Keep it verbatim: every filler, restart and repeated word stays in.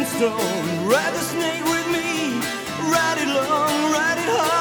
stone. Ride the snake with me, ride it long, ride it hard.